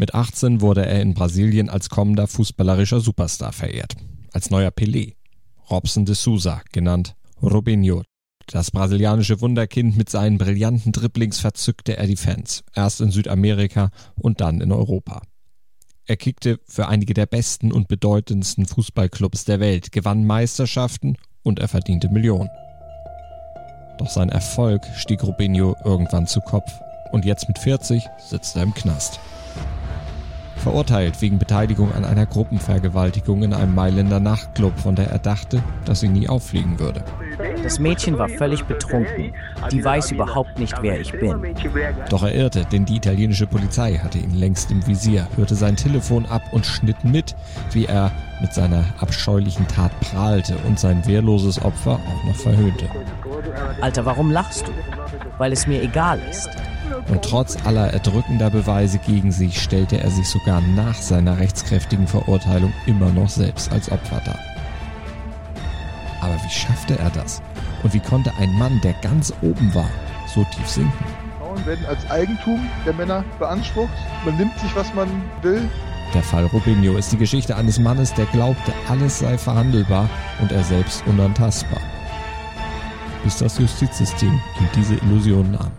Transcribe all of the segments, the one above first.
Mit 18 wurde er in Brasilien als kommender fußballerischer Superstar verehrt. Als neuer Pelé. Robson de Sousa, genannt Robinho. Das brasilianische Wunderkind mit seinen brillanten Dribblings verzückte er die Fans. Erst in Südamerika und dann in Europa. Er kickte für einige der besten und bedeutendsten Fußballclubs der Welt, gewann Meisterschaften und er verdiente Millionen. Doch sein Erfolg stieg Robinho irgendwann zu Kopf. Und jetzt mit 40 sitzt er im Knast. Verurteilt wegen Beteiligung an einer Gruppenvergewaltigung in einem Mailänder Nachtclub, von der er dachte, dass sie nie auffliegen würde. Das Mädchen war völlig betrunken. Die weiß überhaupt nicht, wer ich bin. Doch er irrte, denn die italienische Polizei hatte ihn längst im Visier, hörte sein Telefon ab und schnitt mit, wie er mit seiner abscheulichen Tat prahlte und sein wehrloses Opfer auch noch verhöhnte. Alter, warum lachst du? Weil es mir egal ist. Und trotz aller erdrückender Beweise gegen sich stellte er sich sogar nach seiner rechtskräftigen Verurteilung immer noch selbst als Opfer dar. Aber wie schaffte er das? Und wie konnte ein Mann, der ganz oben war, so tief sinken? Frauen werden als Eigentum der Männer beansprucht. Man nimmt sich, was man will. Der Fall Robinho ist die Geschichte eines Mannes, der glaubte, alles sei verhandelbar und er selbst unantastbar. Bis das Justizsystem ihm diese Illusion nahm.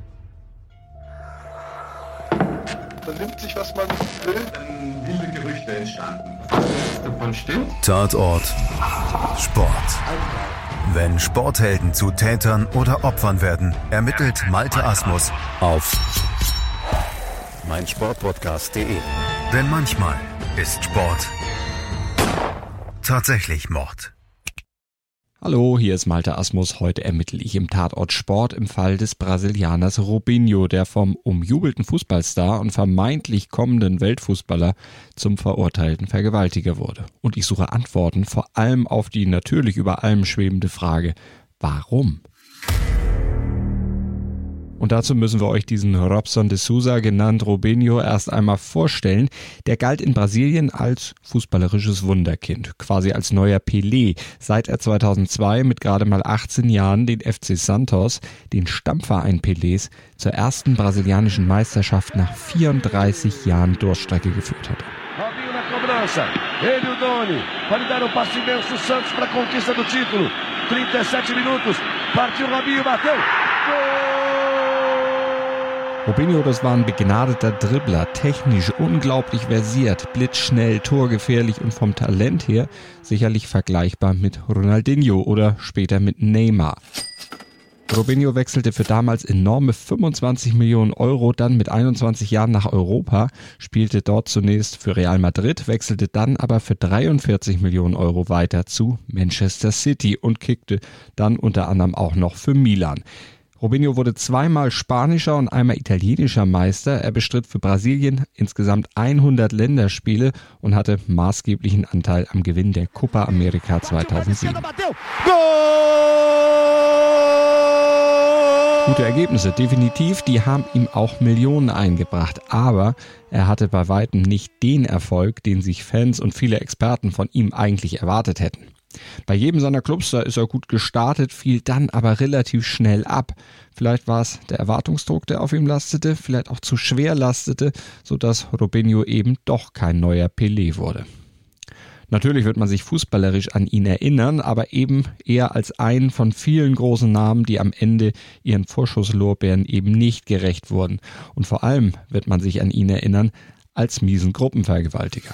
Man nimmt sich, was man will. Dann wilde Gerüchte entstanden. Davon stimmt. Tatort Sport. Wenn Sporthelden zu Tätern oder Opfern werden, ermittelt Malte Asmus auf meinsportpodcast.de. Denn manchmal ist Sport tatsächlich Mord. Hallo, hier ist Malte Asmus. Heute ermittle ich im Tatort Sport im Fall des Brasilianers Robinho, der vom umjubelten Fußballstar und vermeintlich kommenden Weltfußballer zum verurteilten Vergewaltiger wurde. Und ich suche Antworten, vor allem auf die natürlich über allem schwebende Frage, warum? Und dazu müssen wir euch diesen Robson de Sousa, genannt Robinho, erst einmal vorstellen. Der galt in Brasilien als fußballerisches Wunderkind, quasi als neuer Pelé, seit er 2002 mit gerade mal 18 Jahren den FC Santos, den Stammverein Pelés, zur ersten brasilianischen Meisterschaft nach 34 Jahren Durststrecke geführt hatte. Robinho na cobrança, ele o Doni, pode dar passe imenso Santos para a conquista do título, 37 minutos, partiu Robinho, bateu, Gol! Robinho, das war ein begnadeter Dribbler, technisch unglaublich versiert, blitzschnell, torgefährlich und vom Talent her sicherlich vergleichbar mit Ronaldinho oder später mit Neymar. Robinho wechselte für damals enorme 25 Millionen Euro dann mit 21 Jahren nach Europa, spielte dort zunächst für Real Madrid, wechselte dann aber für 43 Millionen Euro weiter zu Manchester City und kickte dann unter anderem auch noch für Milan. Robinho wurde zweimal spanischer und einmal italienischer Meister. Er bestritt für Brasilien insgesamt 100 Länderspiele und hatte maßgeblichen Anteil am Gewinn der Copa América 2007. Gute Ergebnisse, definitiv, die haben ihm auch Millionen eingebracht, aber er hatte bei weitem nicht den Erfolg, den sich Fans und viele Experten von ihm eigentlich erwartet hätten. Bei jedem seiner Clubs, da ist er gut gestartet, fiel dann aber relativ schnell ab. Vielleicht war es der Erwartungsdruck, der auf ihm lastete, vielleicht auch zu schwer lastete, sodass Robinho eben doch kein neuer Pelé wurde. Natürlich wird man sich fußballerisch an ihn erinnern, aber eben eher als einen von vielen großen Namen, die am Ende ihren Vorschusslorbeeren eben nicht gerecht wurden. Und vor allem wird man sich an ihn erinnern als miesen Gruppenvergewaltiger.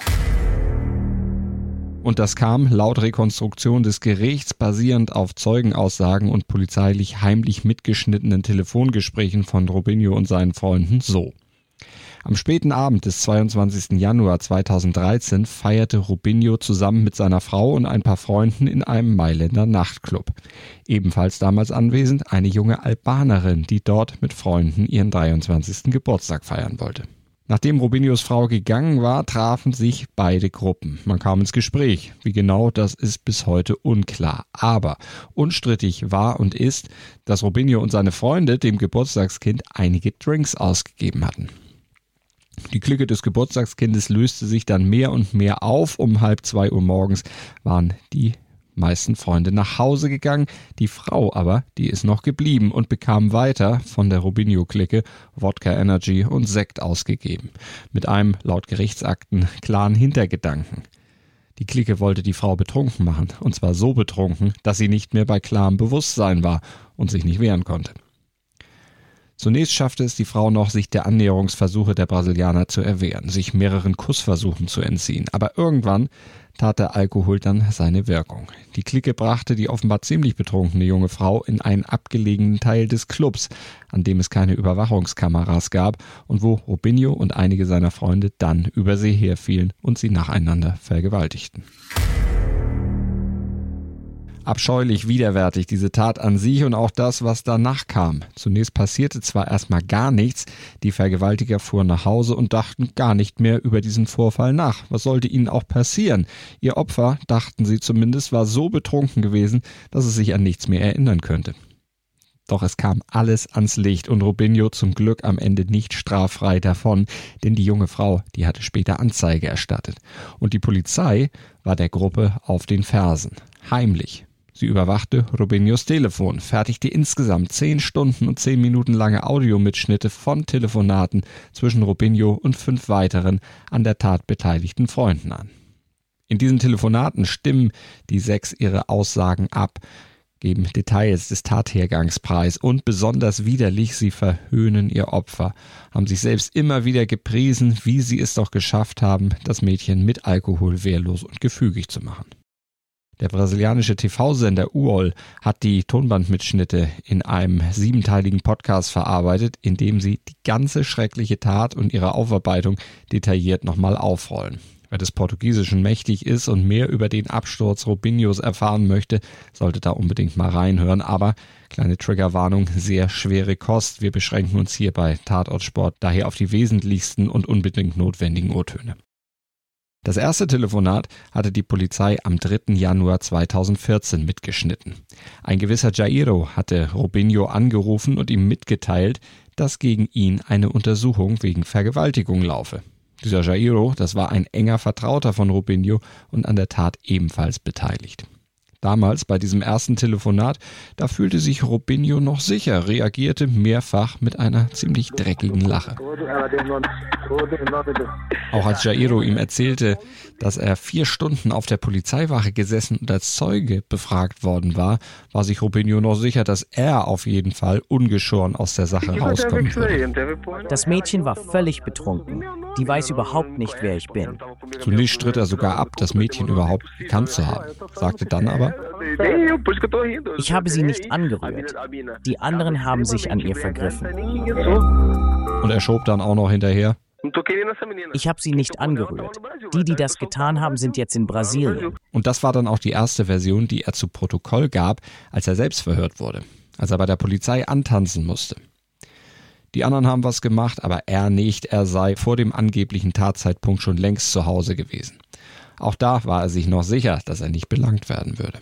Und das kam laut Rekonstruktion des Gerichts basierend auf Zeugenaussagen und polizeilich heimlich mitgeschnittenen Telefongesprächen von Robinho und seinen Freunden so. Am späten Abend des 22. Januar 2013 feierte Robinho zusammen mit seiner Frau und ein paar Freunden in einem Mailänder Nachtclub. Ebenfalls damals anwesend eine junge Albanerin, die dort mit Freunden ihren 23. Geburtstag feiern wollte. Nachdem Robinhos Frau gegangen war, trafen sich beide Gruppen. Man kam ins Gespräch. Wie genau, das ist bis heute unklar. Aber unstrittig war und ist, dass Robinho und seine Freunde dem Geburtstagskind einige Drinks ausgegeben hatten. Die Clique des Geburtstagskindes löste sich dann mehr und mehr auf. Um 1:30 Uhr morgens waren die meisten Freunde nach Hause gegangen. Die Frau aber, die ist noch geblieben und bekam weiter von der Robinho-Clique Wodka Energy und Sekt ausgegeben. Mit einem, laut Gerichtsakten, klaren Hintergedanken. Die Clique wollte die Frau betrunken machen, und zwar so betrunken, dass sie nicht mehr bei klarem Bewusstsein war und sich nicht wehren konnte. Zunächst schaffte es die Frau noch, sich der Annäherungsversuche der Brasilianer zu erwehren, sich mehreren Kussversuchen zu entziehen. Aber irgendwann tat der Alkohol dann seine Wirkung. Die Clique brachte die offenbar ziemlich betrunkene junge Frau in einen abgelegenen Teil des Clubs, an dem es keine Überwachungskameras gab und wo Robinho und einige seiner Freunde dann über sie herfielen und sie nacheinander vergewaltigten. Abscheulich, widerwärtig, diese Tat an sich und auch das, was danach kam. Zunächst passierte zwar erstmal gar nichts, die Vergewaltiger fuhren nach Hause und dachten gar nicht mehr über diesen Vorfall nach. Was sollte ihnen auch passieren? Ihr Opfer, dachten sie zumindest, war so betrunken gewesen, dass es sich an nichts mehr erinnern könnte. Doch es kam alles ans Licht und Robinho zum Glück am Ende nicht straffrei davon, denn die junge Frau, die hatte später Anzeige erstattet. Und die Polizei war der Gruppe auf den Fersen. Heimlich. Sie überwachte Robinhos Telefon, fertigte insgesamt 10 Stunden und 10 Minuten lange Audiomitschnitte von Telefonaten zwischen Robinho und 5 weiteren an der Tat beteiligten Freunden an. In diesen Telefonaten stimmen die 6 ihre Aussagen ab, geben Details des Tathergangs preis und besonders widerlich, sie verhöhnen ihr Opfer, haben sich selbst immer wieder gepriesen, wie sie es doch geschafft haben, das Mädchen mit Alkohol wehrlos und gefügig zu machen. Der brasilianische TV-Sender UOL hat die Tonbandmitschnitte in einem 7-teiligen Podcast verarbeitet, in dem sie die ganze schreckliche Tat und ihre Aufarbeitung detailliert nochmal aufrollen. Wer des Portugiesischen mächtig ist und mehr über den Absturz Robinhos erfahren möchte, sollte da unbedingt mal reinhören. Aber, kleine Triggerwarnung, sehr schwere Kost. Wir beschränken uns hier bei Tatortsport daher auf die wesentlichsten und unbedingt notwendigen O-Töne. Das erste Telefonat hatte die Polizei am 3. Januar 2014 mitgeschnitten. Ein gewisser Jairo hatte Robinho angerufen und ihm mitgeteilt, dass gegen ihn eine Untersuchung wegen Vergewaltigung laufe. Dieser Jairo, das war ein enger Vertrauter von Robinho und an der Tat ebenfalls beteiligt. Damals bei diesem ersten Telefonat, da fühlte sich Robinho noch sicher, reagierte mehrfach mit einer ziemlich dreckigen Lache. Auch als Jairo ihm erzählte, dass er 4 Stunden auf der Polizeiwache gesessen und als Zeuge befragt worden war, war sich Robinho noch sicher, dass er auf jeden Fall ungeschoren aus der Sache rauskommen würde. Das Mädchen war völlig betrunken. Die weiß überhaupt nicht, wer ich bin. Zunächst stritt er sogar ab, das Mädchen überhaupt gekannt zu haben, sagte dann aber: Ich habe sie nicht angerührt. Die anderen haben sich an ihr vergriffen. Und er schob dann auch noch hinterher: Ich habe sie nicht angerührt. Die das getan haben, sind jetzt in Brasilien. Und das war dann auch die erste Version, die er zu Protokoll gab, als er selbst verhört wurde, als er bei der Polizei antanzen musste. Die anderen haben was gemacht, aber er nicht. Er sei vor dem angeblichen Tatzeitpunkt schon längst zu Hause gewesen. Auch da war er sich noch sicher, dass er nicht belangt werden würde.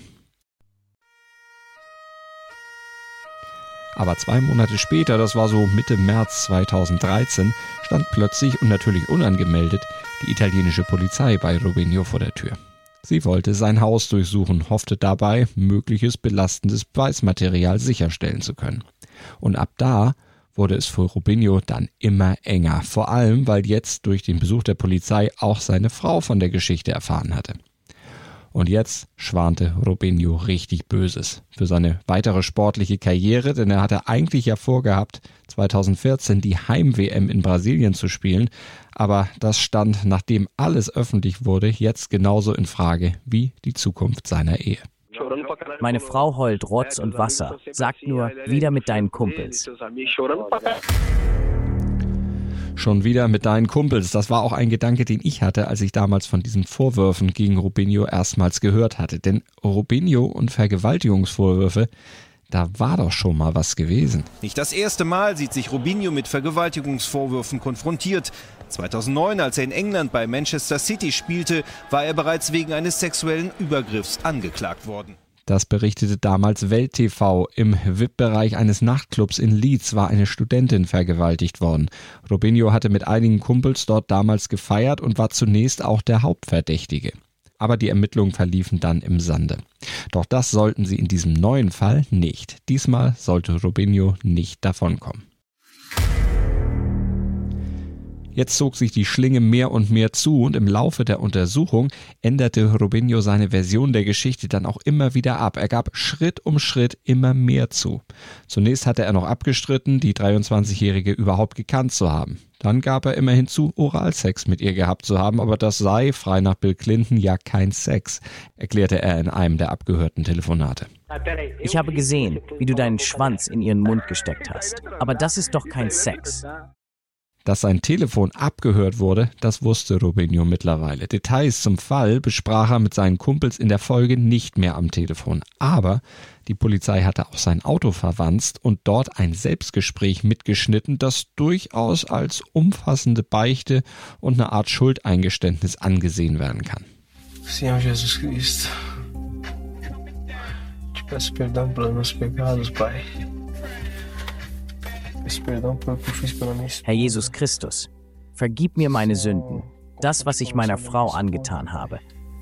Aber 2 Monate später, das war so Mitte März 2013, stand plötzlich und natürlich unangemeldet die italienische Polizei bei Robinho vor der Tür. Sie wollte sein Haus durchsuchen, hoffte dabei, mögliches belastendes Beweismaterial sicherstellen zu können. Und ab da wurde es für Robinho dann immer enger, vor allem, weil jetzt durch den Besuch der Polizei auch seine Frau von der Geschichte erfahren hatte. Und jetzt schwante Robinho richtig Böses für seine weitere sportliche Karriere, denn er hatte eigentlich ja vorgehabt, 2014 die Heim-WM in Brasilien zu spielen, aber das stand, nachdem alles öffentlich wurde, jetzt genauso in Frage wie die Zukunft seiner Ehe. Meine Frau heult Rotz und Wasser, sagt nur, wieder mit deinen Kumpels. Schon wieder mit deinen Kumpels. Das war auch ein Gedanke, den ich hatte, als ich damals von diesen Vorwürfen gegen Robinho erstmals gehört hatte. Denn Robinho und Vergewaltigungsvorwürfe, da war doch schon mal was gewesen. Nicht das erste Mal sieht sich Robinho mit Vergewaltigungsvorwürfen konfrontiert. 2009, als er in England bei Manchester City spielte, war er bereits wegen eines sexuellen Übergriffs angeklagt worden. Das berichtete damals Welt TV. Im VIP-Bereich eines Nachtclubs in Leeds war eine Studentin vergewaltigt worden. Robinho hatte mit einigen Kumpels dort damals gefeiert und war zunächst auch der Hauptverdächtige. Aber die Ermittlungen verliefen dann im Sande. Doch das sollten sie in diesem neuen Fall nicht. Diesmal sollte Robinho nicht davonkommen. Jetzt zog sich die Schlinge mehr und mehr zu und im Laufe der Untersuchung änderte Robinho seine Version der Geschichte dann auch immer wieder ab. Er gab Schritt um Schritt immer mehr zu. Zunächst hatte er noch abgestritten, die 23-Jährige überhaupt gekannt zu haben. Dann gab er immerhin zu, Oralsex mit ihr gehabt zu haben, aber das sei, frei nach Bill Clinton, ja kein Sex, erklärte er in einem der abgehörten Telefonate. Ich habe gesehen, wie du deinen Schwanz in ihren Mund gesteckt hast. Aber das ist doch kein Sex. Dass sein Telefon abgehört wurde, das wusste Robinho mittlerweile. Details zum Fall besprach er mit seinen Kumpels in der Folge nicht mehr am Telefon. Aber die Polizei hatte auch sein Auto verwanzt und dort ein Selbstgespräch mitgeschnitten, das durchaus als umfassende Beichte und eine Art Schuldeingeständnis angesehen werden kann. Senhor Jesus Cristo, te peço perdão pelos meus pecados, Pai. Herr Jesus Christus, vergib mir meine Sünden, das, was ich meiner Frau angetan habe.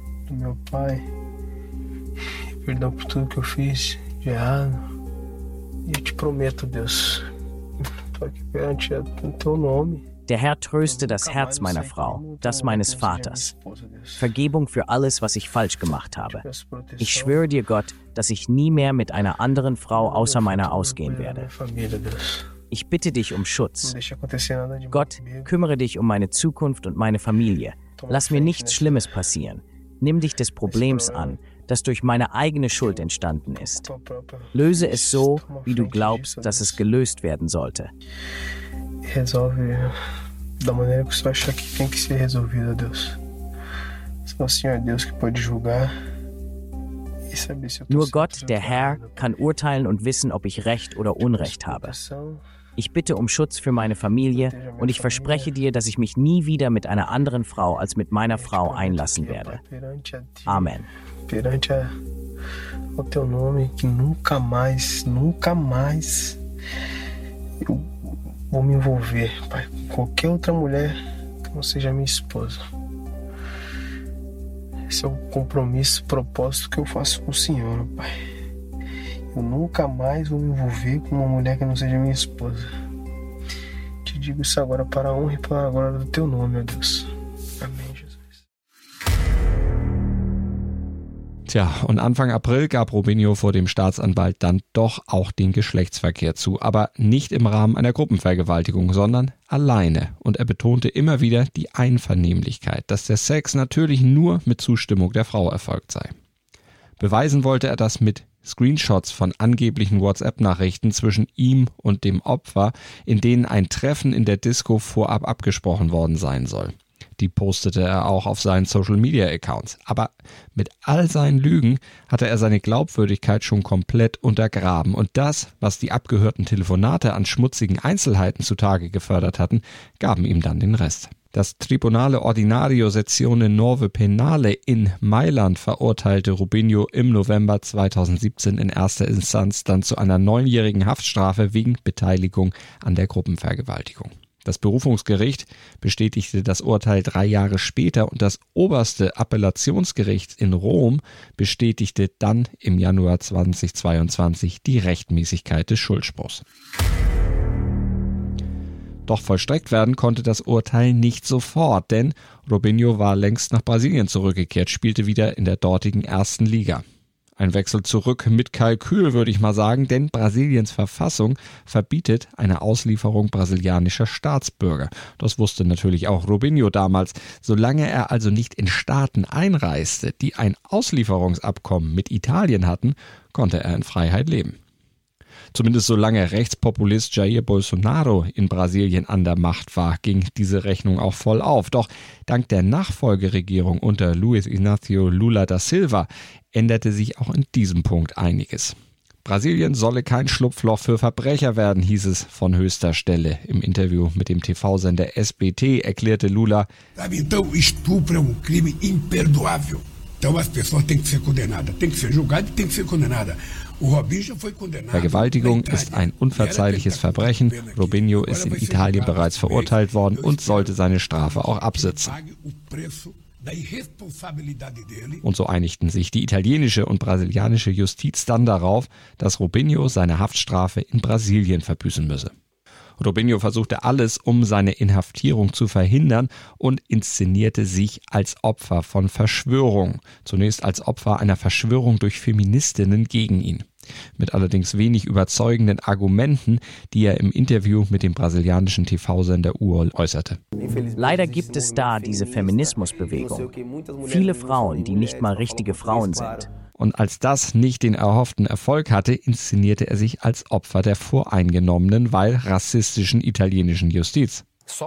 Perdão por tudo que eu fiz de errado. E eu te prometo, Deus, tô aqui perante o teu nome. Der Herr tröste das Herz meiner Frau, das meines Vaters. Vergebung für alles, was ich falsch gemacht habe. Ich schwöre dir, Gott, dass ich nie mehr mit einer anderen Frau außer meiner ausgehen werde. Ich bitte dich um Schutz. Gott, kümmere dich um meine Zukunft und meine Familie. Lass mir nichts Schlimmes passieren. Nimm dich des Problems an, das durch meine eigene Schuld entstanden ist. Löse es so, wie du glaubst, dass es gelöst werden sollte. Resolve da maneira que você acha que tem que ser resolvido, Deus. Só o Senhor é Deus que pode julgar. Nur Gott, der Herr, kann urteilen und wissen, ob ich Recht oder Unrecht habe. Ich bitte um Schutz für meine Familie und ich verspreche dir, dass ich mich nie wieder mit einer anderen Frau als mit meiner Frau einlassen werde. Amen. Perante o teu nome, que nunca mais eu vou me envolver, Pai, com qualquer outra mulher que não seja minha esposa. Esse é o compromisso, o propósito que eu faço com o Senhor, Pai. Eu nunca mais vou me envolver com uma mulher que não seja minha esposa. Te digo isso agora para a honra e para a glória do teu nome, meu Deus. Amém, Jesus. Tja, und Anfang April gab Robinho vor dem Staatsanwalt dann doch auch den Geschlechtsverkehr zu, aber nicht im Rahmen einer Gruppenvergewaltigung, sondern alleine. Und er betonte immer wieder die Einvernehmlichkeit, dass der Sex natürlich nur mit Zustimmung der Frau erfolgt sei. Beweisen wollte er das mit Screenshots von angeblichen WhatsApp-Nachrichten zwischen ihm und dem Opfer, in denen ein Treffen in der Disco vorab abgesprochen worden sein soll. Die postete er auch auf seinen Social-Media-Accounts. Aber mit all seinen Lügen hatte er seine Glaubwürdigkeit schon komplett untergraben. Und das, was die abgehörten Telefonate an schmutzigen Einzelheiten zutage gefördert hatten, gaben ihm dann den Rest. Das Tribunale Ordinario Sezione Nuove Penale in Mailand verurteilte Robinho im November 2017 in erster Instanz dann zu einer 9-jährigen Haftstrafe wegen Beteiligung an der Gruppenvergewaltigung. Das Berufungsgericht bestätigte das Urteil 3 Jahre später und das oberste Appellationsgericht in Rom bestätigte dann im Januar 2022 die Rechtmäßigkeit des Schuldspruchs. Doch vollstreckt werden konnte das Urteil nicht sofort, denn Robinho war längst nach Brasilien zurückgekehrt, spielte wieder in der dortigen ersten Liga. Ein Wechsel zurück mit Kalkül, würde ich mal sagen, denn Brasiliens Verfassung verbietet eine Auslieferung brasilianischer Staatsbürger. Das wusste natürlich auch Robinho damals. Solange er also nicht in Staaten einreiste, die ein Auslieferungsabkommen mit Italien hatten, konnte er in Freiheit leben. Zumindest solange Rechtspopulist Jair Bolsonaro in Brasilien an der Macht war, ging diese Rechnung auch voll auf. Doch dank der Nachfolgeregierung unter Luiz Inácio Lula da Silva änderte sich auch in diesem Punkt einiges. Brasilien solle kein Schlupfloch für Verbrecher werden, hieß es von höchster Stelle. Im Interview mit dem TV-Sender SBT erklärte Lula: Então, estupro é crime imperdoável. Então as pessoas têm que ser condenadas, têm que ser julgadas e têm que ser condenadas. Vergewaltigung ist ein unverzeihliches Verbrechen. Robinho ist in Italien bereits verurteilt worden und sollte seine Strafe auch absitzen. Und so einigten sich die italienische und brasilianische Justiz dann darauf, dass Robinho seine Haftstrafe in Brasilien verbüßen müsse. Robinho versuchte alles, um seine Inhaftierung zu verhindern und inszenierte sich als Opfer von Verschwörung. Zunächst als Opfer einer Verschwörung durch Feministinnen gegen ihn. Mit allerdings wenig überzeugenden Argumenten, die er im Interview mit dem brasilianischen TV-Sender UOL äußerte. Leider gibt es da diese Feminismusbewegung. Viele Frauen, die nicht mal richtige Frauen sind. Und als das nicht den erhofften Erfolg hatte, inszenierte er sich als Opfer der voreingenommenen, weil rassistischen italienischen Justiz.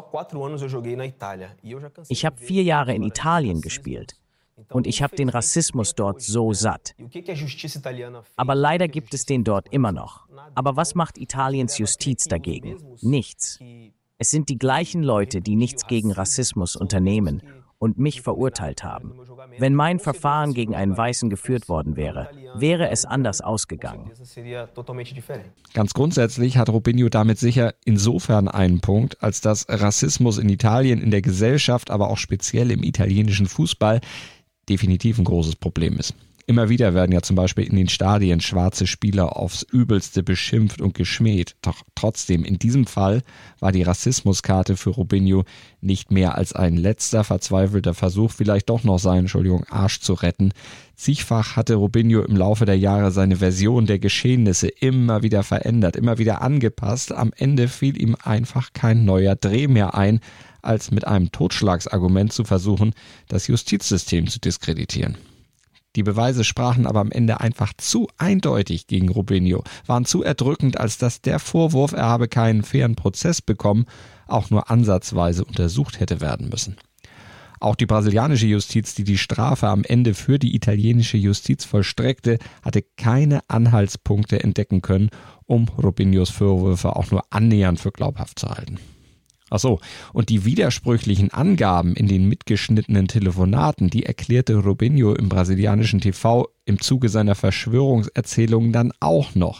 Ich habe 4 Jahre in Italien gespielt. Und ich habe den Rassismus dort so satt. Aber leider gibt es den dort immer noch. Aber was macht Italiens Justiz dagegen? Nichts. Es sind die gleichen Leute, die nichts gegen Rassismus unternehmen und mich verurteilt haben. Wenn mein Verfahren gegen einen Weißen geführt worden wäre, wäre es anders ausgegangen. Ganz grundsätzlich hat Robinho damit sicher insofern einen Punkt, als dass Rassismus in Italien, in der Gesellschaft, aber auch speziell im italienischen Fußball definitiv ein großes Problem ist. Immer wieder werden ja zum Beispiel in den Stadien schwarze Spieler aufs Übelste beschimpft und geschmäht. Doch trotzdem, in diesem Fall war die Rassismuskarte für Robinho nicht mehr als ein letzter verzweifelter Versuch, vielleicht doch noch seinen, Arsch zu retten. Zigfach hatte Robinho im Laufe der Jahre seine Version der Geschehnisse immer wieder verändert, immer wieder angepasst. Am Ende fiel ihm einfach kein neuer Dreh mehr ein, als mit einem Totschlagsargument zu versuchen, das Justizsystem zu diskreditieren. Die Beweise sprachen aber am Ende einfach zu eindeutig gegen Robinho, waren zu erdrückend, als dass der Vorwurf, er habe keinen fairen Prozess bekommen, auch nur ansatzweise untersucht hätte werden müssen. Auch die brasilianische Justiz, die die Strafe am Ende für die italienische Justiz vollstreckte, hatte keine Anhaltspunkte entdecken können, um Robinhos Vorwürfe auch nur annähernd für glaubhaft zu halten. Ach so, und die widersprüchlichen Angaben in den mitgeschnittenen Telefonaten, die erklärte Robinho im brasilianischen TV im Zuge seiner Verschwörungserzählungen dann auch noch.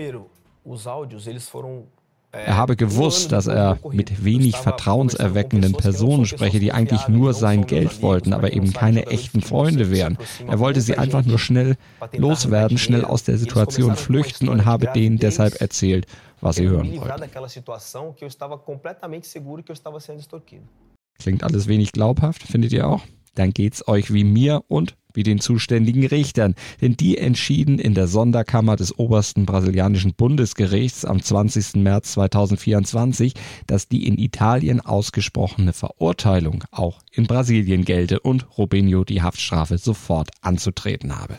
Er habe gewusst, dass er mit wenig vertrauenserweckenden Personen spreche, die eigentlich nur sein Geld wollten, aber eben keine echten Freunde wären. Er wollte sie einfach nur schnell loswerden, schnell aus der Situation flüchten und habe denen deshalb erzählt, was sie hören wollten. Klingt alles wenig glaubhaft, findet ihr auch? Dann geht's euch wie mir und wie den zuständigen Richtern, denn die entschieden in der Sonderkammer des obersten brasilianischen Bundesgerichts am 20. März 2024, dass die in Italien ausgesprochene Verurteilung auch in Brasilien gelte und Robinho die Haftstrafe sofort anzutreten habe.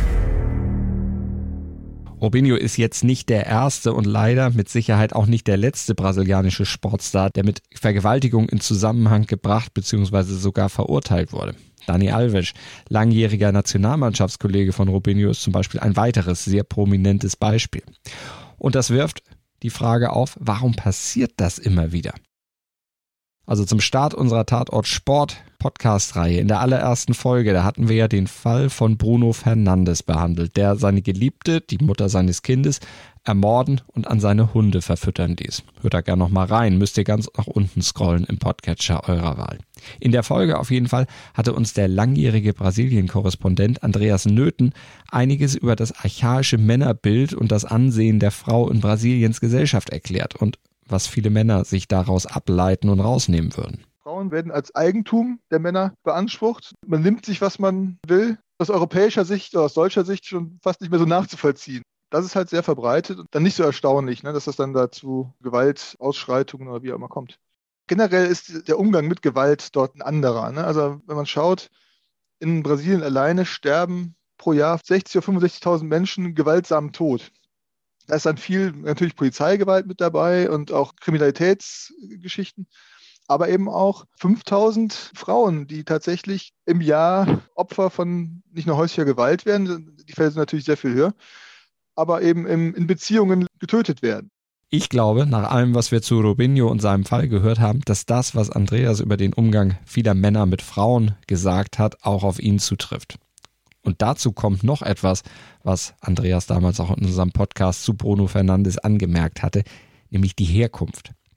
Robinho ist jetzt nicht der erste und leider mit Sicherheit auch nicht der letzte brasilianische Sportstar, der mit Vergewaltigung in Zusammenhang gebracht bzw. sogar verurteilt wurde. Dani Alves, langjähriger Nationalmannschaftskollege von Robinho, ist zum Beispiel ein weiteres sehr prominentes Beispiel. Und das wirft die Frage auf, warum passiert das immer wieder? Also zum Start unserer Tatort Sport Podcast-Reihe, in der allerersten Folge, da hatten wir ja den Fall von Bruno Fernandes behandelt, der seine Geliebte, die Mutter seines Kindes, ermorden und an seine Hunde verfüttern ließ. Hört da gerne nochmal rein, müsst ihr ganz nach unten scrollen im Podcatcher eurer Wahl. In der Folge auf jeden Fall hatte uns der langjährige Brasilien-Korrespondent Andreas Nöthen einiges über das archaische Männerbild und das Ansehen der Frau in Brasiliens Gesellschaft erklärt und was viele Männer sich daraus ableiten und rausnehmen würden. Frauen werden als Eigentum der Männer beansprucht. Man nimmt sich, was man will. Aus europäischer Sicht oder aus deutscher Sicht schon fast nicht mehr so nachzuvollziehen. Das ist halt sehr verbreitet und dann nicht so erstaunlich, dass das dann dazu Gewaltausschreitungen oder wie auch immer kommt. Generell ist der Umgang mit Gewalt dort ein anderer. Also wenn man schaut, in Brasilien alleine sterben pro Jahr 60.000 oder 65.000 Menschen gewaltsamen Tod. Da ist dann viel natürlich Polizeigewalt mit dabei und auch Kriminalitätsgeschichten, aber eben auch 5.000 Frauen, die tatsächlich im Jahr Opfer von nicht nur häuslicher Gewalt werden, die Fälle sind natürlich sehr viel höher, aber eben in Beziehungen getötet werden. Ich glaube, nach allem, was wir zu Robinho und seinem Fall gehört haben, dass das, was Andreas über den Umgang vieler Männer mit Frauen gesagt hat, auch auf ihn zutrifft. Und dazu kommt noch etwas, was Andreas damals auch in unserem Podcast zu Bruno Fernandes angemerkt hatte, nämlich die Herkunft.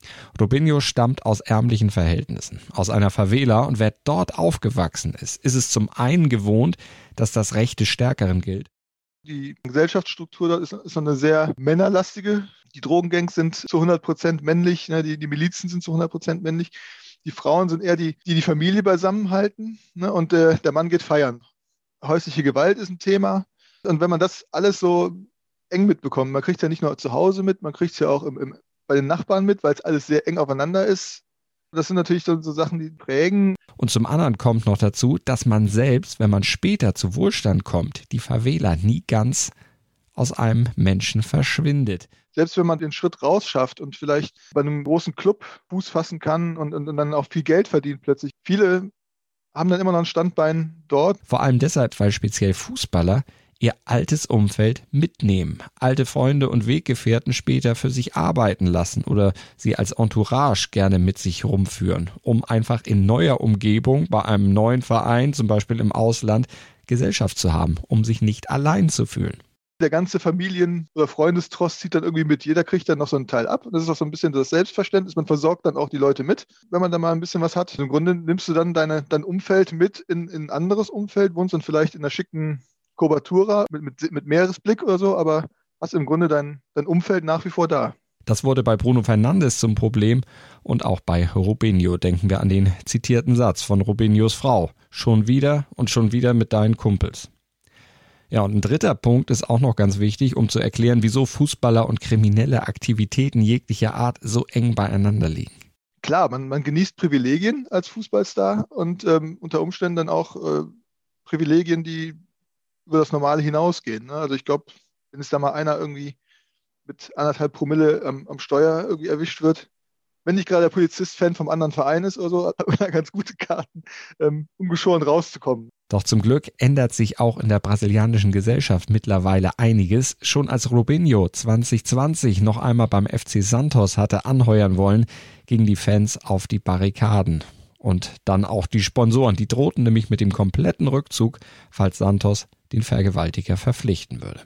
Robinho stammt aus ärmlichen Verhältnissen, aus einer Favela, und wer dort aufgewachsen ist es zum einen gewohnt, dass das Recht des Stärkeren gilt. Die Gesellschaftsstruktur dort ist eine sehr männerlastige. Die Drogengangs sind zu 100% männlich, ne? Die Milizen sind zu 100% männlich. Die Frauen sind eher die Familie beisammenhalten, ne? Und der Mann geht feiern. Häusliche Gewalt ist ein Thema. Und wenn man das alles so eng mitbekommt, man kriegt es ja nicht nur zu Hause mit, man kriegt es ja auch bei den Nachbarn mit, weil es alles sehr eng aufeinander ist. Das sind natürlich so Sachen, die prägen. Und zum anderen kommt noch dazu, dass man selbst, wenn man später zu Wohlstand kommt, die Favela nie ganz aus einem Menschen verschwindet. Selbst wenn man den Schritt rausschafft und vielleicht bei einem großen Club Fuß fassen kann und dann auch viel Geld verdient plötzlich. Viele haben dann immer noch ein Standbein dort. Vor allem deshalb, weil speziell Fußballer ihr altes Umfeld mitnehmen, alte Freunde und Weggefährten später für sich arbeiten lassen oder sie als Entourage gerne mit sich rumführen, um einfach in neuer Umgebung bei einem neuen Verein, zum Beispiel im Ausland, Gesellschaft zu haben, um sich nicht allein zu fühlen. Der ganze Familien- oder Freundestrost zieht dann irgendwie mit. Jeder kriegt dann noch so einen Teil ab. Das ist auch so ein bisschen das Selbstverständnis. Man versorgt dann auch die Leute mit, wenn man da mal ein bisschen was hat. Im Grunde nimmst du dann dein Umfeld mit in ein anderes Umfeld, wohnst dann vielleicht in einer schicken Kubatura mit Meeresblick oder so, aber hast im Grunde dein Umfeld nach wie vor da. Das wurde bei Bruno Fernandes zum Problem und auch bei Robinho. Denken wir an den zitierten Satz von Robinhos Frau. Schon wieder und schon wieder mit deinen Kumpels. Ja, und ein dritter Punkt ist auch noch ganz wichtig, um zu erklären, wieso Fußballer und kriminelle Aktivitäten jeglicher Art so eng beieinander liegen. Klar, man genießt Privilegien als Fußballstar und unter Umständen dann auch Privilegien, die über das Normale hinausgehen. Ne? Also ich glaube, wenn es da mal einer irgendwie mit 1,5 Promille am Steuer irgendwie erwischt wird, wenn nicht gerade der Polizist Fan vom anderen Verein ist oder so, hat man da ganz gute Karten, ungeschoren rauszukommen. Doch zum Glück ändert sich auch in der brasilianischen Gesellschaft mittlerweile einiges. Schon als Robinho 2020 noch einmal beim FC Santos hatte anheuern wollen, gingen die Fans auf die Barrikaden. Und dann auch die Sponsoren, die drohten nämlich mit dem kompletten Rückzug, falls Santos den Vergewaltiger verpflichten würde.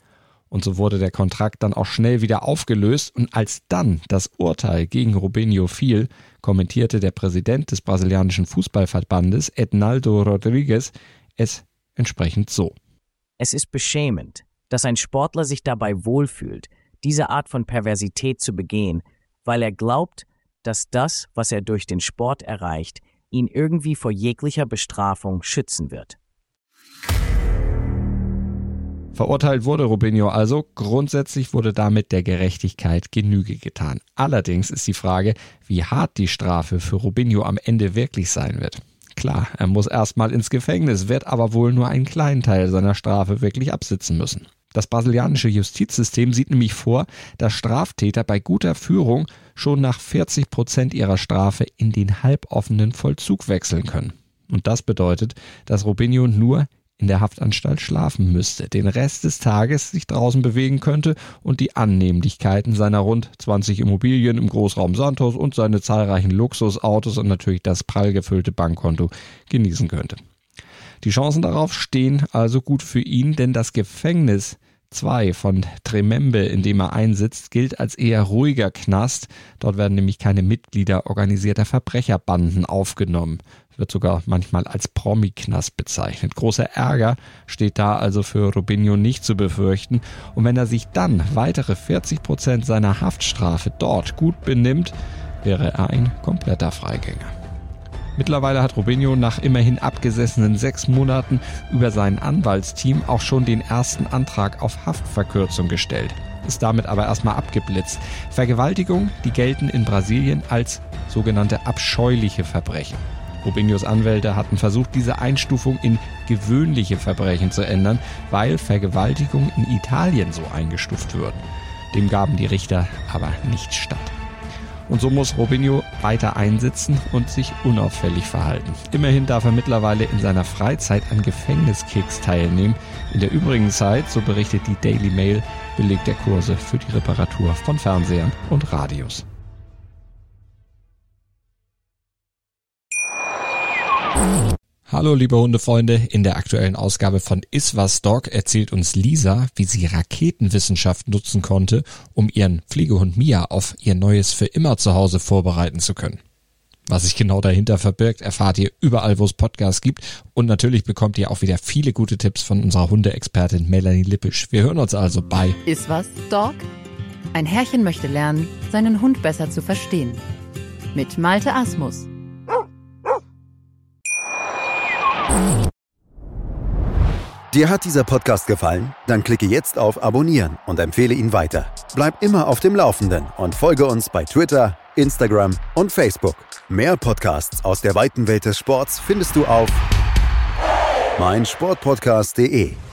Und so wurde der Kontrakt dann auch schnell wieder aufgelöst, und als dann das Urteil gegen Robinho fiel, kommentierte der Präsident des brasilianischen Fußballverbandes, Ednaldo Rodrigues, es entsprechend so. Es ist beschämend, dass ein Sportler sich dabei wohlfühlt, diese Art von Perversität zu begehen, weil er glaubt, dass das, was er durch den Sport erreicht, ihn irgendwie vor jeglicher Bestrafung schützen wird. Verurteilt wurde Robinho also, grundsätzlich wurde damit der Gerechtigkeit Genüge getan. Allerdings ist die Frage, wie hart die Strafe für Robinho am Ende wirklich sein wird. Klar, er muss erstmal ins Gefängnis, wird aber wohl nur einen kleinen Teil seiner Strafe wirklich absitzen müssen. Das brasilianische Justizsystem sieht nämlich vor, dass Straftäter bei guter Führung schon nach 40% ihrer Strafe in den halboffenen Vollzug wechseln können. Und das bedeutet, dass Robinho nur in der Haftanstalt schlafen müsste, den Rest des Tages sich draußen bewegen könnte und die Annehmlichkeiten seiner rund 20 Immobilien im Großraum Santos und seine zahlreichen Luxusautos und natürlich das prall gefüllte Bankkonto genießen könnte. Die Chancen darauf stehen also gut für ihn, denn das Gefängnis 2 von Tremembe, in dem er einsitzt, gilt als eher ruhiger Knast. Dort werden nämlich keine Mitglieder organisierter Verbrecherbanden aufgenommen. Wird sogar manchmal als Promi-Knast bezeichnet. Großer Ärger steht da also für Robinho nicht zu befürchten. Und wenn er sich dann weitere 40% seiner Haftstrafe dort gut benimmt, wäre er ein kompletter Freigänger. Mittlerweile hat Robinho nach immerhin abgesessenen 6 Monaten über sein Anwaltsteam auch schon den ersten Antrag auf Haftverkürzung gestellt. Ist damit aber erstmal abgeblitzt. Vergewaltigungen, die gelten in Brasilien als sogenannte abscheuliche Verbrechen. Robinhos Anwälte hatten versucht, diese Einstufung in gewöhnliche Verbrechen zu ändern, weil Vergewaltigungen in Italien so eingestuft würden. Dem gaben die Richter aber nicht statt. Und so muss Robinho weiter einsitzen und sich unauffällig verhalten. Immerhin darf er mittlerweile in seiner Freizeit an Gefängniskicks teilnehmen. In der übrigen Zeit, so berichtet die Daily Mail, belegt er Kurse für die Reparatur von Fernsehern und Radios. Hallo liebe Hundefreunde, in der aktuellen Ausgabe von Iswas Dog erzählt uns Lisa, wie sie Raketenwissenschaft nutzen konnte, um ihren Pflegehund Mia auf ihr neues für immer Zuhause vorbereiten zu können. Was sich genau dahinter verbirgt, erfahrt ihr überall, wo es Podcasts gibt, und natürlich bekommt ihr auch wieder viele gute Tipps von unserer Hundeexpertin Melanie Lippisch. Wir hören uns also bei Iswas Dog? Ein Herrchen möchte lernen, seinen Hund besser zu verstehen. Mit Malte Asmus. Dir hat dieser Podcast gefallen? Dann klicke jetzt auf Abonnieren und empfehle ihn weiter. Bleib immer auf dem Laufenden und folge uns bei Twitter, Instagram und Facebook. Mehr Podcasts aus der weiten Welt des Sports findest du auf meinsportpodcast.de.